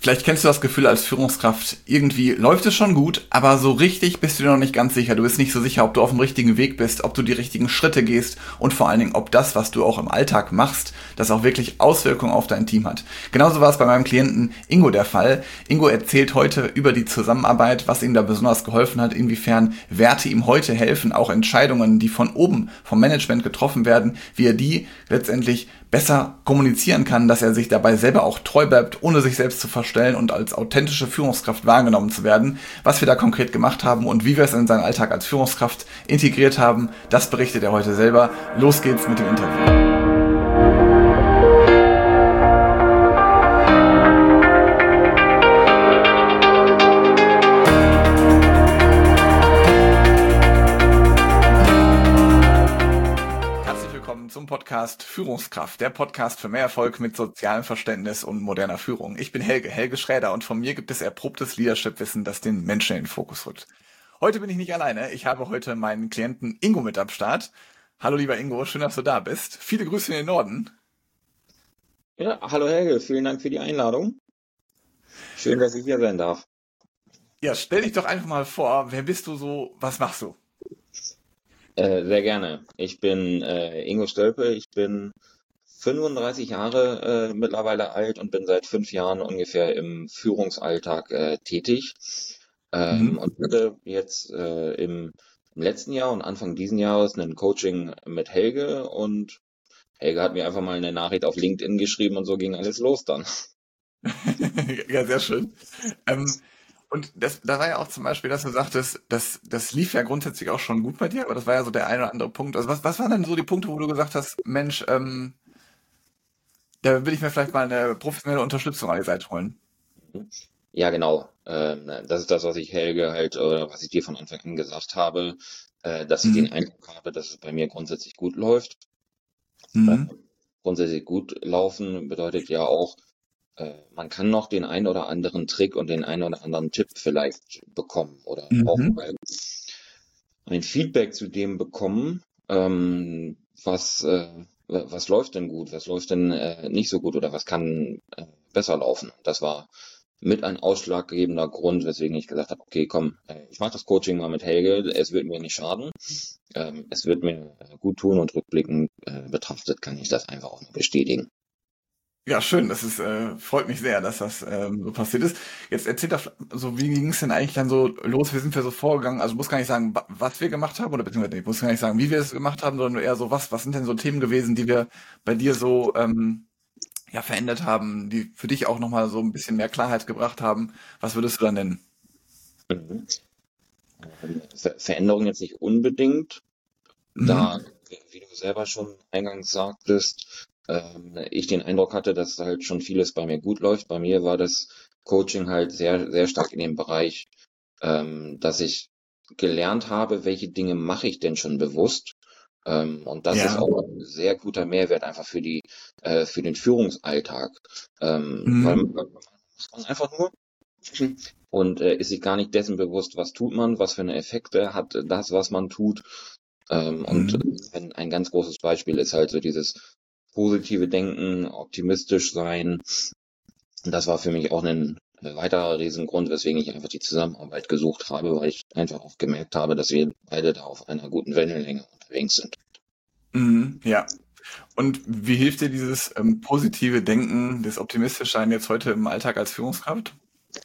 Vielleicht kennst du das Gefühl als Führungskraft, irgendwie läuft es schon gut, aber so richtig bist du dir noch nicht ganz sicher. Du bist nicht so sicher, ob du auf dem richtigen Weg bist, ob du die richtigen Schritte gehst und vor allen Dingen, ob das, was du auch im Alltag machst, das auch wirklich Auswirkungen auf dein Team hat. Genauso war es bei meinem Klienten Ingo der Fall. Ingo erzählt heute über die Zusammenarbeit, was ihm da besonders geholfen hat, inwiefern Werte ihm heute helfen, auch Entscheidungen, die von oben vom Management getroffen werden, wie er die letztendlich besser kommunizieren kann, dass er sich dabei selber auch treu bleibt, ohne sich selbst zu verstellen und als authentische Führungskraft wahrgenommen zu werden. Was wir da konkret gemacht haben und wie wir es in seinen Alltag als Führungskraft integriert haben, das berichtet er heute selber. Los geht's mit dem Interview. Zum Podcast Führungskraft, der Podcast für mehr Erfolg mit sozialem Verständnis und moderner Führung. Ich bin Helge Schräder und von mir gibt es erprobtes Leadership-Wissen, das den Menschen in den Fokus rückt. Heute bin ich nicht alleine, ich habe heute meinen Klienten Ingo mit am Start. Hallo lieber Ingo, schön, dass du da bist. Viele Grüße in den Norden. Ja, hallo Helge, vielen Dank für die Einladung. Schön, dass ich hier sein darf. Ja, stell dich doch einfach mal vor, wer bist du so, was machst du? Sehr gerne. Ich bin Ingo Stölpe, ich bin 35 Jahre mittlerweile alt und bin seit 5 Jahren ungefähr im Führungsalltag tätig. Und hatte jetzt im letzten Jahr und Anfang diesen Jahres ein Coaching mit Helge und Helge hat mir einfach mal eine Nachricht auf LinkedIn geschrieben und so ging alles los dann. Ja, sehr schön. Und da war ja auch zum Beispiel, dass du sagtest, das lief ja grundsätzlich auch schon gut bei dir, aber das war ja so der eine oder andere Punkt. Also was waren denn so die Punkte, wo du gesagt hast, Mensch, da will ich mir vielleicht mal eine professionelle Unterstützung an die Seite holen? Ja, genau. Das ist das, was ich Helge halt, oder was ich dir von Anfang an gesagt habe, dass ich den Mhm. Eindruck habe, dass es bei mir grundsätzlich gut läuft. Äh, Mhm. Grundsätzlich gut laufen bedeutet ja auch, man kann noch den einen oder anderen Trick und den einen oder anderen Tipp vielleicht bekommen oder auch Mhm. mal ein Feedback zu dem bekommen, was läuft denn gut, was läuft denn nicht so gut oder was kann besser laufen. Das war mit ein ausschlaggebender Grund, weswegen ich gesagt habe, okay, komm, ich mache das Coaching mal mit Helge, es wird mir nicht schaden, es wird mir gut tun und rückblickend betrachtet kann ich das einfach auch nur bestätigen. Ja, schön, das ist, freut mich sehr, dass das so passiert ist. Jetzt erzählt doch so, wie ging es denn eigentlich dann so los? Wie sind wir so vorgegangen? Also ich muss gar nicht sagen, was wir gemacht haben, oder beziehungsweise ich muss gar nicht sagen, wie wir es gemacht haben, sondern nur eher so, was sind denn so Themen gewesen, die wir bei dir so ja, verändert haben, die für dich auch nochmal so ein bisschen mehr Klarheit gebracht haben. Was würdest du da nennen? Mhm. Veränderung jetzt nicht unbedingt, da, Mhm. wie du selber schon eingangs sagtest, ich den Eindruck hatte, dass halt schon vieles bei mir gut läuft. Bei mir war das Coaching halt sehr, sehr stark in dem Bereich, dass ich gelernt habe, welche Dinge mache ich denn schon bewusst. Und das ist Ja. auch ein sehr guter Mehrwert einfach für den Führungsalltag. Weil Mhm. man macht man einfach nur und ist sich gar nicht dessen bewusst, was tut man, was für eine Effekte hat das, was man tut. Und Mhm. ein ganz großes Beispiel ist halt so dieses positive Denken, optimistisch sein. Und das war für mich auch ein weiterer Riesengrund, weswegen ich einfach die Zusammenarbeit gesucht habe, weil ich einfach auch gemerkt habe, dass wir beide da auf einer guten Wellenlänge unterwegs sind. Mhm. Ja. Und wie hilft dir dieses positive Denken, das optimistisch Sein jetzt heute im Alltag als Führungskraft?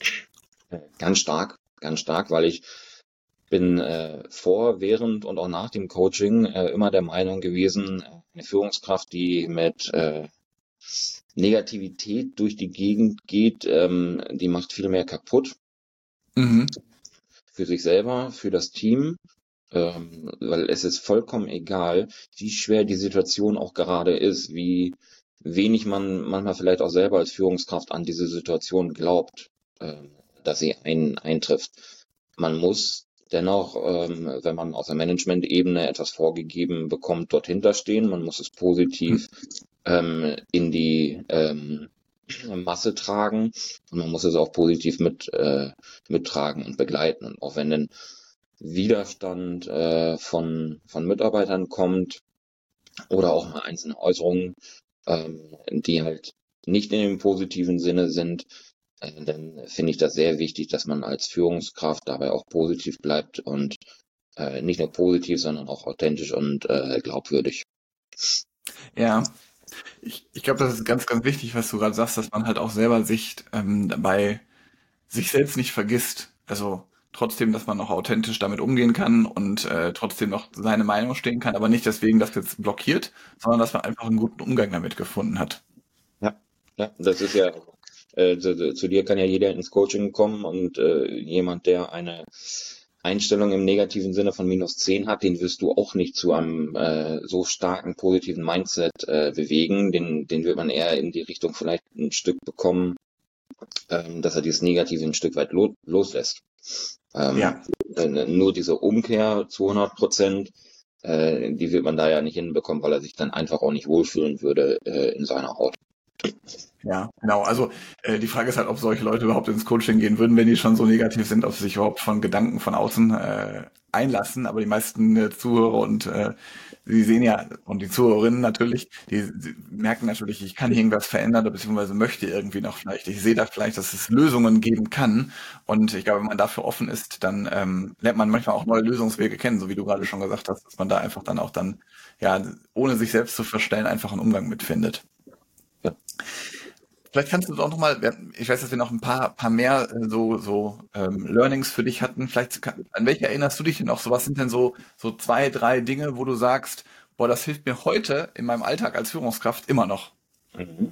Ganz stark, weil ich bin vor, während und auch nach dem Coaching immer der Meinung gewesen, eine Führungskraft, die mit Negativität durch die Gegend geht, die macht viel mehr kaputt Mhm. für sich selber, für das Team, weil es ist vollkommen egal, wie schwer die Situation auch gerade ist, wie wenig man manchmal vielleicht auch selber als Führungskraft an diese Situation glaubt, dass sie eintrifft. Man muss dennoch, wenn man aus der Management-Ebene etwas vorgegeben bekommt, dort hinterstehen. Man muss es positiv in die Masse tragen und man muss es auch positiv mittragen und begleiten. Und auch wenn ein Widerstand von Mitarbeitern kommt oder auch mal einzelne Äußerungen, die halt nicht in dem positiven Sinne sind, dann finde ich das sehr wichtig, dass man als Führungskraft dabei auch positiv bleibt und nicht nur positiv, sondern auch authentisch und glaubwürdig. Ja, ich glaube, das ist ganz, ganz wichtig, was du gerade sagst, dass man halt auch selber sich dabei sich selbst nicht vergisst. Also trotzdem, dass man noch authentisch damit umgehen kann und trotzdem noch seine Meinung stehen kann, aber nicht deswegen das jetzt blockiert, sondern dass man einfach einen guten Umgang damit gefunden hat. Ja, ja, das ist ja, zu dir kann ja jeder ins Coaching kommen und jemand, der eine Einstellung im negativen Sinne von -10 hat, den wirst du auch nicht zu einem so starken positiven Mindset bewegen. Den wird man eher in die Richtung vielleicht ein Stück bekommen, dass er dieses Negative ein Stück weit loslässt. Ähm, Ja, Nur diese Umkehr zu 100%, die wird man da ja nicht hinbekommen, weil er sich dann einfach auch nicht wohlfühlen würde in seiner Haut. ja, genau. Also die Frage ist halt, ob solche Leute überhaupt ins Coaching gehen würden, wenn die schon so negativ sind, ob sie sich überhaupt von Gedanken von außen einlassen. Aber die meisten Zuhörer und sie sehen ja, und die Zuhörerinnen natürlich, die merken natürlich, ich kann hier irgendwas verändern oder beziehungsweise möchte irgendwie noch vielleicht, ich sehe da vielleicht, dass es Lösungen geben kann. Und ich glaube, wenn man dafür offen ist, dann lernt man manchmal auch neue Lösungswege kennen, so wie du gerade schon gesagt hast, dass man da einfach dann auch dann, ja, ohne sich selbst zu verstellen, einfach einen Umgang mitfindet. Ja. Vielleicht kannst du doch noch mal, ich weiß, dass wir noch ein paar mehr Learnings für dich hatten. An welche erinnerst du dich denn noch? So was sind denn so zwei, drei Dinge, wo du sagst, boah, das hilft mir heute in meinem Alltag als Führungskraft immer noch. Mhm.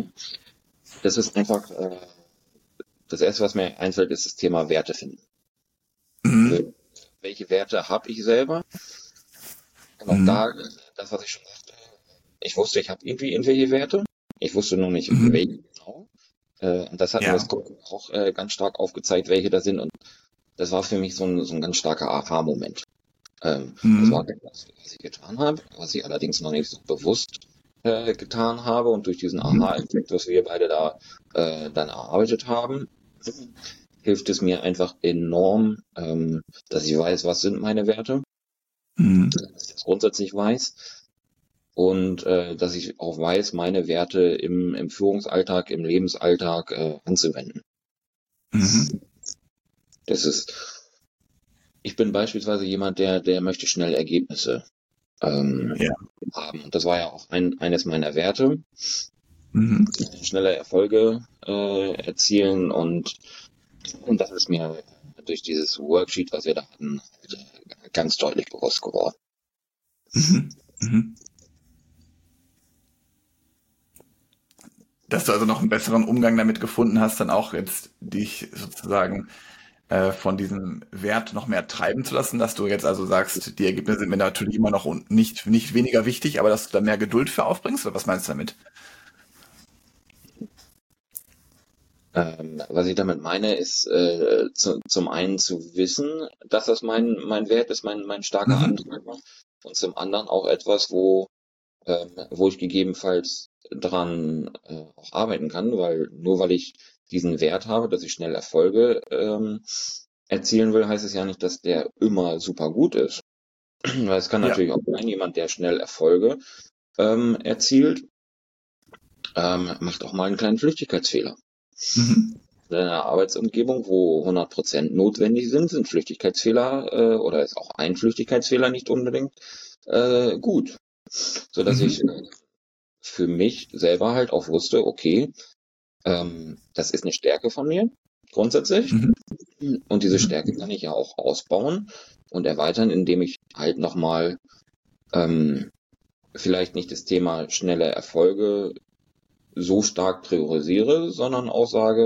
Das ist einfach, das erste, was mir einfällt, ist das Thema Werte finden. Mhm. Also, welche Werte habe ich selber? Und auch Mhm. da, das, was ich schon sagte, ich wusste, ich habe irgendwie irgendwelche Werte. Ich wusste noch nicht, Mhm. welche genau. Und das hat mir das Ja. Coaching auch ganz stark aufgezeigt, welche da sind. Und das war für mich so ein ganz starker Aha-Moment. Das war Mhm. etwas, was ich getan habe, was ich allerdings noch nicht so bewusst getan habe. Und durch diesen Mhm. Aha-Effekt, was wir beide da dann erarbeitet haben, hilft es mir einfach enorm, dass ich weiß, was sind meine Werte, Mhm. dass ich das grundsätzlich weiß und dass ich auch weiß, meine Werte im Führungsalltag, im Lebensalltag anzuwenden. Mhm. Das ist, ich bin beispielsweise jemand, der möchte schnell Ergebnisse ähm, Ja. haben. Und das war ja auch eines meiner Werte, Mhm. schnelle Erfolge erzielen und das ist mir durch dieses Worksheet, was wir da hatten, ganz deutlich bewusst geworden. Mhm. Mhm. Dass du also noch einen besseren Umgang damit gefunden hast, dann auch jetzt dich sozusagen von diesem Wert noch mehr treiben zu lassen, dass du jetzt also sagst, die Ergebnisse sind mir natürlich immer noch nicht weniger wichtig, aber dass du da mehr Geduld für aufbringst, oder was meinst du damit? Was ich damit meine, ist zum einen zu wissen, dass das mein Wert ist, mein starker Mhm. Antreiber, und zum anderen auch etwas, wo ich gegebenenfalls dran auch arbeiten kann, weil nur weil ich diesen Wert habe, dass ich schnell Erfolge erzielen will, heißt es ja nicht, dass der immer super gut ist. Weil es kann Ja. natürlich auch sein, jemand, der schnell Erfolge erzielt, macht auch mal einen kleinen Flüchtigkeitsfehler. Mhm. In einer Arbeitsumgebung, wo 100% notwendig sind, sind Flüchtigkeitsfehler oder ist auch ein Flüchtigkeitsfehler nicht unbedingt gut. So dass ich Mhm. für mich selber halt auch wusste, okay, das ist eine Stärke von mir, grundsätzlich. Mhm. Und diese Mhm. Stärke kann ich ja auch ausbauen und erweitern, indem ich halt nochmal ähm, vielleicht nicht das Thema schnelle Erfolge so stark priorisiere, sondern auch sage,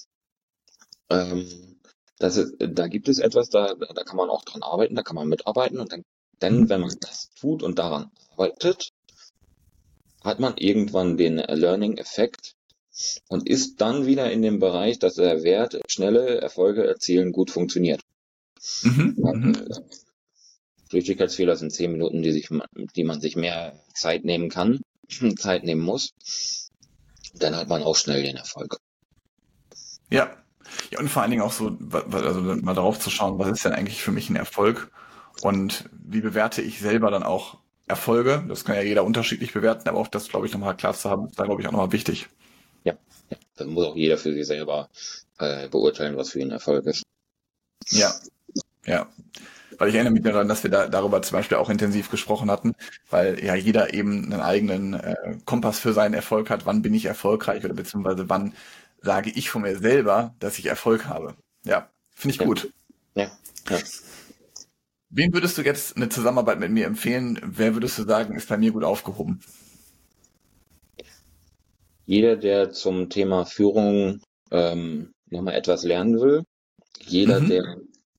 da gibt es etwas, da kann man auch dran arbeiten, da kann man mitarbeiten und dann, Mhm. wenn man das tut und daran arbeitet, hat man irgendwann den Learning-Effekt und ist dann wieder in dem Bereich, dass der Wert schnelle Erfolge erzielen gut funktioniert. Mhm. Mhm. Weil, Flüchtigkeitsfehler sind 10 Minuten, die man sich mehr Zeit nehmen kann, Zeit nehmen muss. Dann hat man auch schnell den Erfolg. Ja. Ja, und vor allen Dingen auch so, also mal darauf zu schauen, was ist denn eigentlich für mich ein Erfolg und wie bewerte ich selber dann auch Erfolge? Das kann ja jeder unterschiedlich bewerten, aber auch das, glaube ich, nochmal klar zu haben, ist da, glaube ich, auch nochmal wichtig. Ja. dann muss auch jeder für sich selber beurteilen, was für ihn Erfolg ist. Ja, ja. Weil ich erinnere mich daran, dass wir darüber zum Beispiel auch intensiv gesprochen hatten, weil ja jeder eben einen eigenen Kompass für seinen Erfolg hat. Wann bin ich erfolgreich oder beziehungsweise wann sage ich von mir selber, dass ich Erfolg habe. Ja, finde ich Ja, gut. ja, ja. Wen würdest du jetzt eine Zusammenarbeit mit mir empfehlen? Wer würdest du sagen, ist bei mir gut aufgehoben? Jeder, der zum Thema Führung nochmal etwas lernen will, jeder, Mhm. der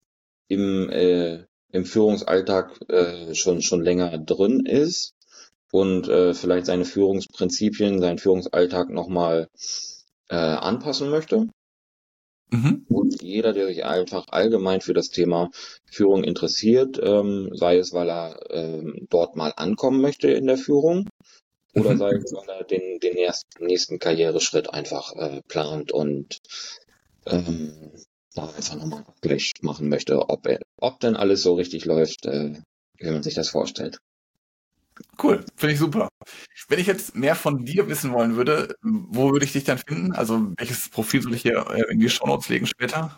im Führungsalltag schon länger drin ist und vielleicht seine Führungsprinzipien, seinen Führungsalltag nochmal anpassen möchte. Mhm. Und jeder, der sich einfach allgemein für das Thema Führung interessiert, sei es, weil er dort mal ankommen möchte in der Führung oder sei Mhm. es, weil er den nächsten Karriereschritt einfach plant und ähm, da einfach nochmal einen Abgleich machen möchte, ob denn alles so richtig läuft, wie man sich das vorstellt. Cool, finde ich super. Wenn ich jetzt mehr von dir wissen wollen würde, wo würde ich dich dann finden? Also welches Profil soll ich hier in die Shownotes legen später?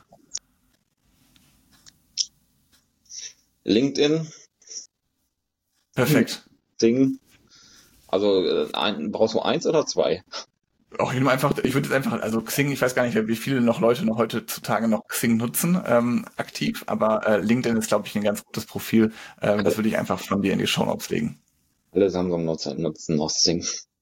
LinkedIn, Perfekt. Xing, also brauchst du eins oder zwei? Auch ich nehme einfach, ich würde jetzt einfach, also Xing, ich weiß gar nicht, wie viele noch Leute noch heutzutage noch Xing nutzen, aktiv, aber LinkedIn ist, glaube ich, ein ganz gutes Profil. Das Alle, würde ich einfach von dir in die Shownotes legen. alle Samsung-Nutzer nutzen noch Xing.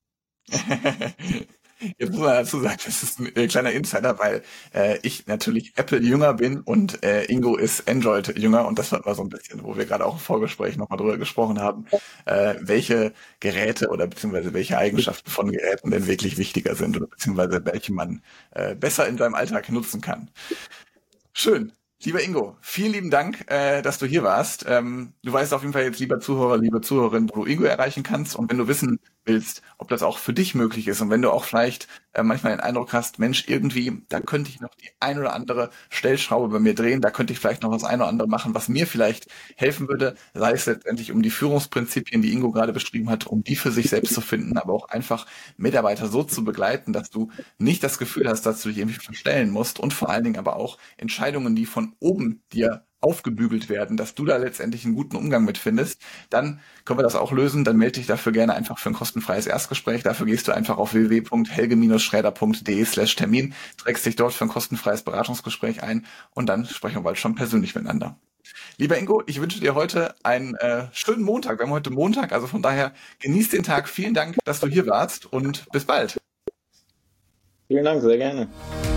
Jetzt muss man dazu sagen, das ist ein kleiner Insider, weil ich natürlich Apple-Jünger bin und Ingo ist Android-Jünger und das war so ein bisschen, wo wir gerade auch im Vorgespräch nochmal drüber gesprochen haben, welche Geräte oder beziehungsweise welche Eigenschaften von Geräten denn wirklich wichtiger sind oder beziehungsweise welche man besser in seinem Alltag nutzen kann. Schön. Lieber Ingo, vielen lieben Dank, dass du hier warst. Du weißt auf jeden Fall jetzt, lieber Zuhörer, liebe Zuhörerin, wo du Ingo erreichen kannst. Und wenn du wissen willst, ob das auch für dich möglich ist und wenn du auch vielleicht manchmal den Eindruck hast, Mensch, irgendwie, da könnte ich noch die ein oder andere Stellschraube bei mir drehen, da könnte ich vielleicht noch das ein oder andere machen, was mir vielleicht helfen würde, sei es letztendlich um die Führungsprinzipien, die Ingo gerade beschrieben hat, um die für sich selbst zu finden, aber auch einfach Mitarbeiter so zu begleiten, dass du nicht das Gefühl hast, dass du dich irgendwie verstellen musst und vor allen Dingen aber auch Entscheidungen, die von oben dir aufgebügelt werden, dass du da letztendlich einen guten Umgang mit findest, dann können wir das auch lösen. Dann melde dich dafür gerne einfach für ein kostenfreies Erstgespräch. Dafür gehst du einfach auf www.helge-schräder.de/Termin, trägst dich dort für ein kostenfreies Beratungsgespräch ein und dann sprechen wir bald schon persönlich miteinander. Lieber Ingo, ich wünsche dir heute einen schönen Montag. Wir haben heute Montag, also von daher genieß den Tag. Vielen Dank, dass du hier warst und bis bald. Vielen Dank, sehr gerne.